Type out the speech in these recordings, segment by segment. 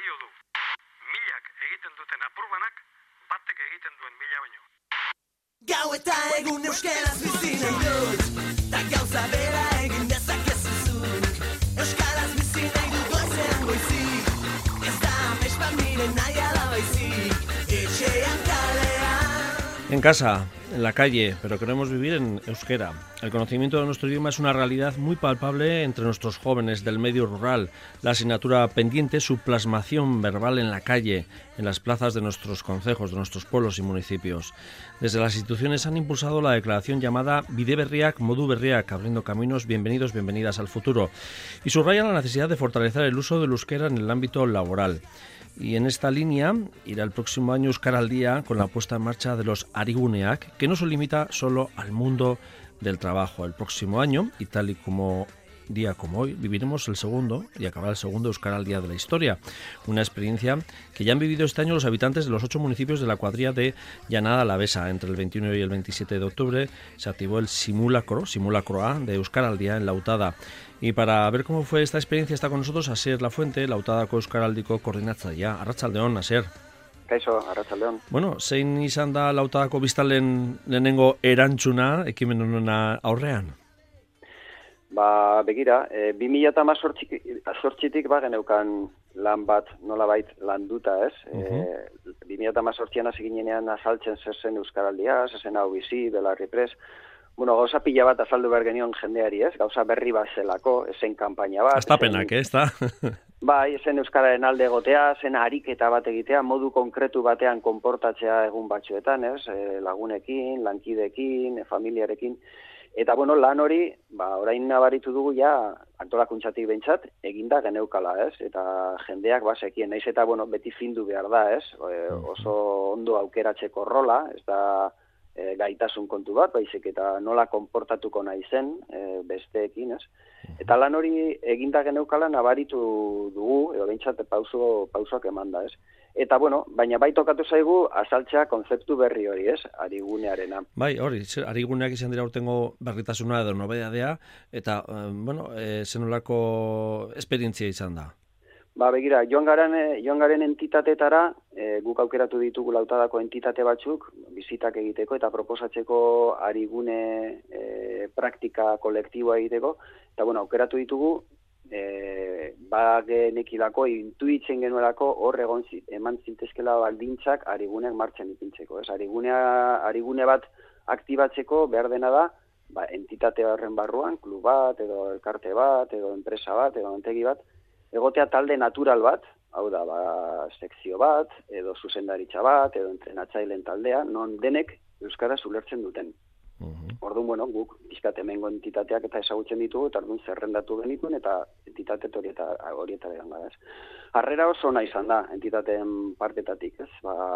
balio du. Milak egiten duten apurbanak, batek egiten duen mila baino. Gau eta egun euskaraz bizi nahi dut, ta gauza bera egin dezakezu zuk. Euskaraz bizi nahi dut goizean goizik, ez da amespan nire nahi ala baizik, etxean kalean. En casa, en la calle, pero queremos vivir en euskera. El conocimiento de nuestro idioma es una realidad muy palpable entre nuestros jóvenes del medio rural. La asignatura pendiente es su plasmación verbal en la calle, en las plazas de nuestros concejos, de nuestros pueblos y municipios. Desde las instituciones han impulsado la declaración llamada Bide Berriak, Modu Berriak, abriendo caminos, bienvenidos, bienvenidas al futuro. Y subrayan la necesidad de fortalecer el uso del euskera en el ámbito laboral. Y en esta línea irá el próximo año Euskara al Día con la puesta en marcha de los Ariguneak, que no se limita solo al mundo del trabajo. El próximo año, y tal y como día como hoy, viviremos el segundo y acabará el segundo Euskara al Día de la historia. Una experiencia que ya han vivido este año los habitantes de los 8 municipios de la cuadrilla de Llanada Alavesa. Entre el 21 y el 27 de octubre se activó el simulacro A de Euskara al Día en Lautada. Y para ver cómo fue esta experiencia está con nosotros Asier Lafuente, Lautadako Euskaraldiko koordinatzailea. Arratsaldeon, Asier. Kaixo, arratsaldeon. Bueno, zein izan da Lautadako biztanleen lehenengo erantzuna ekimen honen aurrean? Begira, 2018tik geneukan lan bat nolabait landuta, ez? 2018an hasi ginenean azaltzen zezen Euskaraldia, zezen hau bizi, Belarri Press. Bueno, gauza pila bat azaldu behar genion jendeari, ez? Gauza berri bat zelako, esen kanpaina bat. Astapenak, ez da? Bai, esen euskararen alde egotea, zen ariketa bat egitea, modu konkretu batean konportatzea egun batzuetan, ez? Lagunekin, lankidekin, familiarekin. Eta, bueno, lan hori, orain nabaritu dugu ja, antolakuntzatik behintzat, eginda geneukala, ez? Eta jendeak basekien, naiz eta, bueno, beti findu behar da, ez? Oso ondo aukeratzeko rola, ez da gaitasun kontu bat, baizik eta nola konportatuko nahi zen besteekin, ez? Eta lan hori eginda geneukala nabaritu dugu, edo behintzat pausoak emanda, ez? Eta, bueno, baina bai tokatu zaigu azaltzea konzeptu berri hori, ez? Arigunearena. Bai, hori, ariguneak izan dira urtengo berritasuna edo nobedadea, eta, bueno, zenolako esperientzia izan da? Begira, joan garen entitateetara, guk aukeratu ditugu Lautadako entitate batzuk, bizitak egiteko eta proposatzeko arigune praktika kolektiboa egiteko, eta, bueno, aukeratu ditugu, genekilako, intuitzen genuelako hor eman zintezkela baldintzak ariguneak martxan ipintzeko. Arigune bat aktibatzeko behar dena da, entitate horren barruan, klub bat, edo elkarte bat, edo enpresa bat, edo antegi bat, egotea talde natural bat, hau da, sekzio bat, edo zuzendaritza bat, edo entrenatzaileen taldea, non denek euskaraz ulertzen duten. Orduan, bueno, guk pixkat hemengo entitateak eta ezagutzen ditugu, eta orduan zerrendatu genituen, eta entitate horietara egan gara, ez. Harrera oso nahi izan da, entitateen partetatik, ez.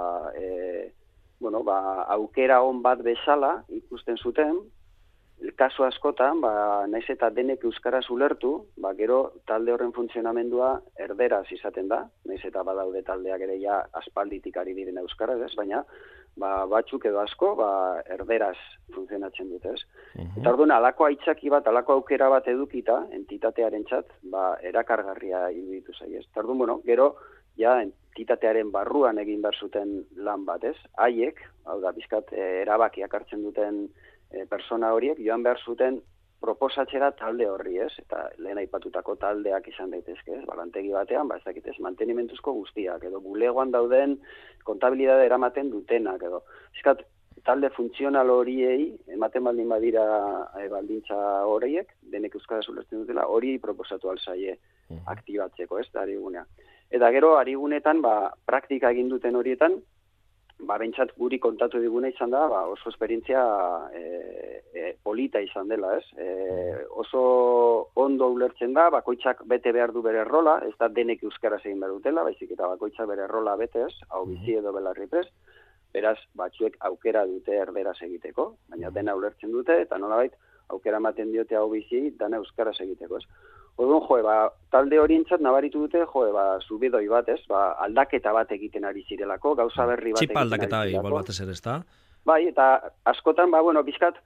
Aukera on bat bezala ikusten zuten, kasu askotan, naiz eta denek euskaraz ulertu, gero talde horren funtzionamendua erderaz izaten da, naiz eta badaude taldeak ere ja aspalditik ari diren euskaraz, ez, baina batzuk edo asko erderaz funtzionatzen dute, ez. Eta orduan, alako aitzaki bat, alako aukera bat edukita, entitatearentzat, erakargarria iruditu zaie, ez. Eta orduan, bueno, gero, ja, entitatearen barruan egin behar zuten lan bat, ez. Haiek, hau da, bizkat, erabakiak hartzen duten persona horiek joan behar zuten proposatzera talde horri, ez? Eta lehen aipatutako taldeak izan daitezke, ez? Lantegi batean, ez dakitez, mantenimentuzko guztiak, edo bulegoan dauden kontabilidade eramaten dutenak, edo. Bizkat, talde funtzional horiei, ematen baldin badira baldintza horiek, denek euskaraz ulertzen dutela, hori proposatu alzaie aktibatzeko, ez? Arigunea. Eta gero, arigunetan, praktika egin duten horietan, bentsat guri kontatu diguna izan da, oso esperientzia polita izan dela, ez? Oso ondo ulertzen da, bakoitzak bete behar du bere rola, ez da denek euskaraz egin behar dutela, baizik eta bakoitzak bere rola bete, ez? Hau bizi edo Belarri Press, beraz, batzuek aukera dute erderaz egiteko, baina dena ulertzen dute, eta nolabait, aukera ematen diote hau bizi, dana euskaraz egiteko, ez? Orduan, talde horientzat nabaritu dute, zubidoi bat, ez? Aldaketa bat egiten ari zirelako, gauza berri bat egiten ari zirelako. Txipa aldaketa igual batez ere, ez da? Bai, eta askotan, bizkat,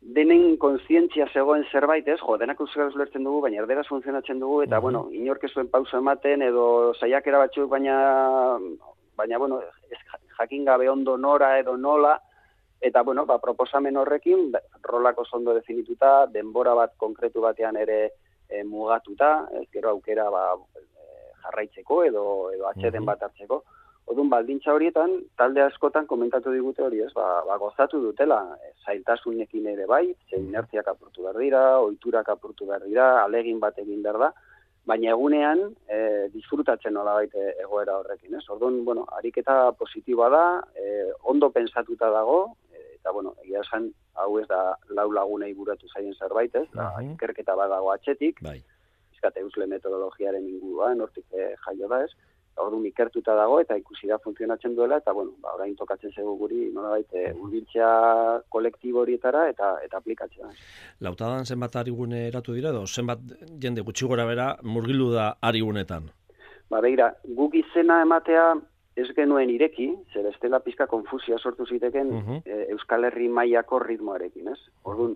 denen kontzientzia zegoen zerbait, ez? Jo, denak euskaraz ulertzen dugu, baina erderaz funtzionatzen dugu, eta, bueno, inork ez zuen pauso ematen, edo saiakera batzuk, baina, bueno, ez jakin gabe ondo nora edo nola, eta, bueno, proposamen horrekin, rolak oso ondo definituta, denbora bat konkretu batean ere mugatuta, ez gero aukera jarraitzeko edo atxeden bat hartzeko. Odun baldintza horietan, talde askotan komentatu digute hori, ez, gozatu dutela, zailtasunekin ere bai, inertziak apurtu behar dira, ohiturak apurtu behar dira, alegin bat egin behar da, baina egunean disfrutatzen nolabait egoera horrekin, ez. Orduan, bueno, ariketa positiboa da, ondo pensatuta dago, eta, bueno, egia esan, hau ez da lau lagunei buratu zaien zerbait, ez, ikerketa bat dago atxetik, izkate eusle metodologiaren inguruan, hortik jaio da, ez. Orduan ikertuta dago eta ikusi da funtzionatzen duela eta bueno, orain tokatzen zaigu guri nolabait hurbiltzea kolektibo horietara eta aplikatzea. Lautadan zenbat arigune eratu dira edo zenbat jende gutxi gora bera murgildu da arigunetan? Begira, guk izena ematea ez genuen ireki, zer estela pizka konfusia sortu ziteken Euskal Herri mailako ritmoarekin, ez? Orduan,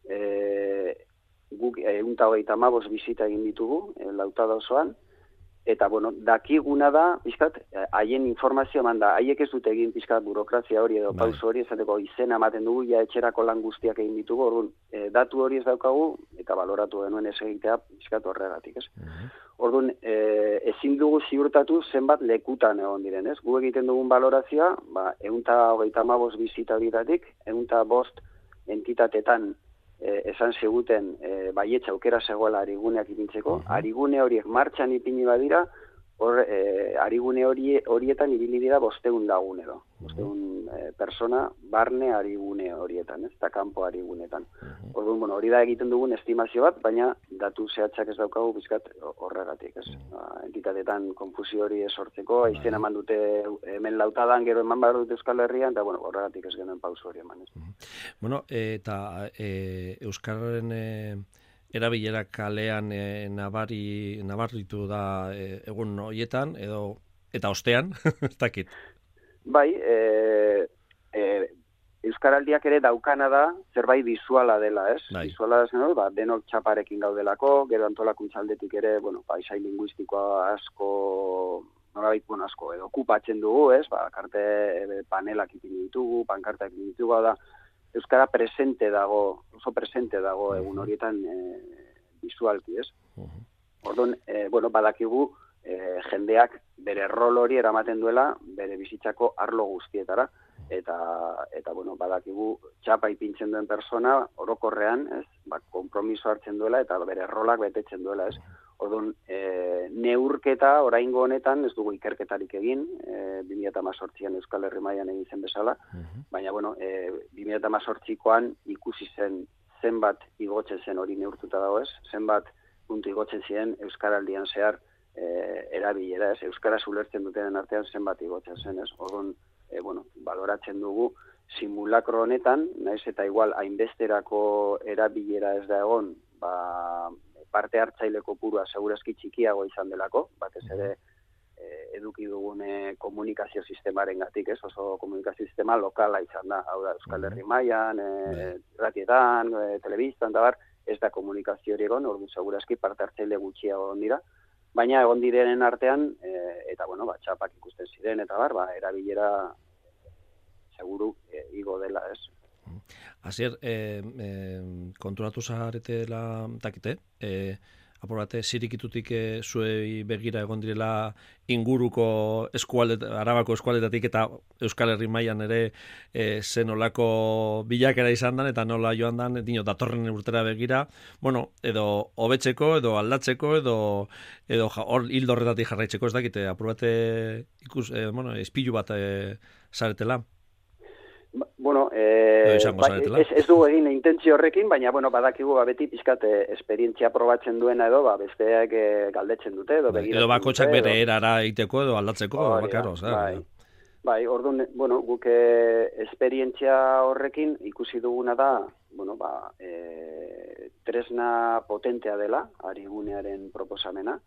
guk 135 bizita egin ditugu Lautada osoan. Eta, bueno, dakiguna da, pizkat, haien informazioa eman da, haiek ez dute egin pizkat burokrazia hori edo pauso hori, esateko izena ematen dugu, ja etxerako lan guztiak egin ditugu, orduan, datu hori ez daukagu, eta baloratu genuen ez egitea pizkat horregatik, ez? Orduan, ezin dugu ziurtatu zenbat lekutan egon diren, ez? Gu egiten dugun balorazioa, 135 bizita horietatik, 105 entitatetan esan ziguten baietza aukera zegoela ariguneak ipintzeko, arigune horiek martxan ipini badira, arigune horietan ibili dira 500 lagun edo, 500 persona barne arigune horietan, ez da kanpo arigunetan. Orduan, bueno, hori da egiten dugun estimazio bat, baina datu zehatzak ez daukagu bizkat horregatik, ez. Entitatetan konfusio hori sortzeko, izena eman dute hemen Lautadan, gero eman behar dute Euskal Herrian, eta bueno, horregatik ez genuen pauso hori eman, ez. Bueno, eta Euskararen erabilera kalean nabaritu da egun horietan, eta ostean, ez dakit. Bai, Euskaraldiak ere daukana da zerbait bizuala dela, ez? Bizuala da zen, denok txaparekin gaudelako, gero antolakuntza aldetik ere, bueno, paisai linguistikoa asko, nolabait, bueno, asko, edo okupatzen dugu, ez? Karte panelak ipini ditugu, pankartak ipini ditugu, da, Euskara presente dago, oso presente dago egun horietan bizualki, ez? Orduan, bueno, badakigu jendeak bere rol hori eramaten duela bere bizitzako arlo guztietara, eta bueno, badakigu txapa ipintzen duen persona orokorrean, ez? Konpromiso hartzen duela eta bere rolak betetzen duela, ez? Orduan, neurketa oraingo honetan ez dugu ikerketarik egin, 2018an Euskal Herri mailan egin zen bezala, baina, bueno, 2018koan ikusi zen zenbat igotzen zen hori neurtuta dago, ez? Zenbat puntu igotzen ziren Euskaraldian zehar erabilera, ez? Euskaraz ulertzen dutenen artean zenbat igotzen zen, ez? Orduan, bueno, baloratzen dugu simulakro honetan, naiz eta igual hainbesterako erabilera ez da egon, parte hartzaile kopurua segurazki txikiago izan delako, batez ere eduki dugune komunikazio sistemarengatik, ez? Oso komunikazio sistema lokala izan da, hau da Euskal Herri mailan, ratietan, telebistan, da bar, ez da komunikazio hori egon, orduan segurazki parte hartzaile gutxiago egon dira, baina egon direnen artean, eta bueno, txapak ikusten ziren, eta bar, erabilera seguru igo dela, ez? Asier, konturatu zaretela takite, apur bate, zirikitutik zuei begira egon direla inguruko Arabako eskualdetatik eta Euskal Herri mailan ere zenolako bilakera izan dan, eta nola joan dan, datorren urtera begira, bueno, edo hobetzeko, edo aldatzeko, edo hor hildo horretatik jarraitzeko, ez dakite, apur bate ispilu bat zaretela. Bueno, ez dugu egin intentzio horrekin, baina, bueno, badakigu beti pizkat esperientzia probatzen duena edo, besteak galdetzen dute, edo begiratzen dute. Edo bakotxak bere erara egiteko edo aldatzeko, bakaro, Bai, orduan, bueno, guk esperientzia horrekin ikusi duguna da, bueno, tresna potentea dela, arigunearen proposamena.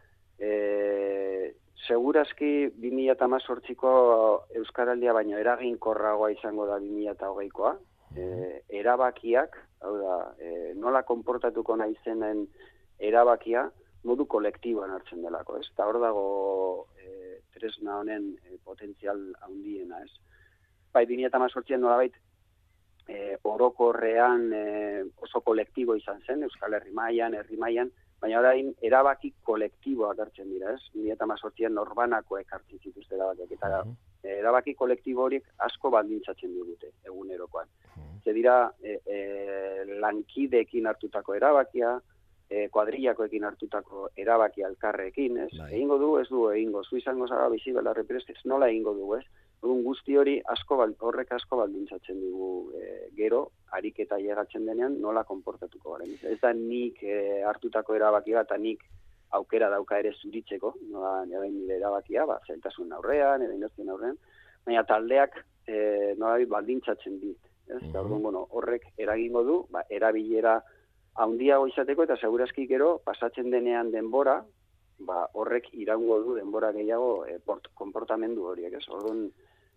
Segurazki 2018ko Euskaraldia baino eraginkorragoa izango da 2020koa. Erabakiak Hau da, nola konportatuko naizenen erabakia modu kolektiboan hartzen delako, ez? Eta hor dago tresna honen potentzial handiena, ez? Bai, 2018 nolabait orokorrean oso kolektibo izan zen, Euskal Herri mailan, herri mailan, baina orain erabaki kolektiboak hartzen dira, ez? 2018 norbanakoek hartzen zituzte erabakiak, eta erabaki kolektibo horiek asko baldintzatzen digute egunerokoan. Ze dira lankideekin hartutako erabakia, kuadrillakoekin hartutako erabakia elkarrekin, ez? Egingo du, ez du egingo, zu izango zara bizi Belarriprest, ez nola egingo du, ez? Guzti hori horrek asko baldintzatzen dugu gero, ariketa llegatzen denean nola konportatuko garen. Ez da nik hartutako erabakia eta nik aukera dauka ere zuritzeko, nola nire erabakia, zailtasun aurrean, industien aurrean, baina taldeak nola baldintzatzen dit. Eta orduan, horrek eragingo du, erabilera handiago izateko eta segurazki gero pasatzen denean denbora, horrek iraungo du denbora gehiago konportamendu horiek, ez? Orduan,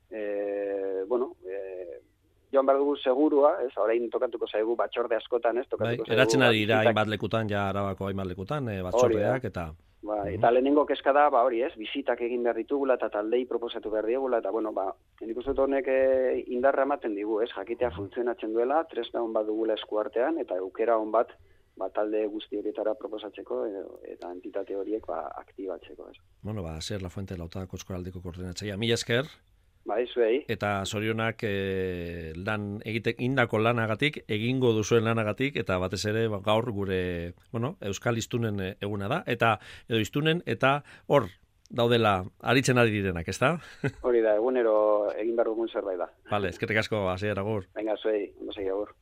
joan behar dugu segurua, ez? Orain tokatuko zaigu batzorde askotan, ez? Eratzen ari dira hainbat lekutan, ja Arabako hainbat lekutan, batzordeak eta... Eta lehenengo kezka da, hori ez, bizitak egin behar ditugula eta taldei proposatu behar diegula, eta nik uste honek indarra ematen digu, ez? Jakitea funtzionatzen duela, tresna hon bat dugula eskuartean, eta aukera hon bat talde guzti horietara proposatzeko eta entitate horiek aktibatzeko, ez? Zer La Fuente Lautadako Eskolaldeko koordinatzailea. Mila esker. Zuei. Eta zorionak indako lanagatik, egingo duzuen lanagatik, eta batez ere gaur gure Euskal Hiztunen eguna da, eta edo hiztunen, eta hor daudela aritzen ari direnak, ezta? Hori da, egunero egin behar dugun zerbait da. Vale, eskerrik asko, hasi agur. Venga, zuei, ondo segi agur.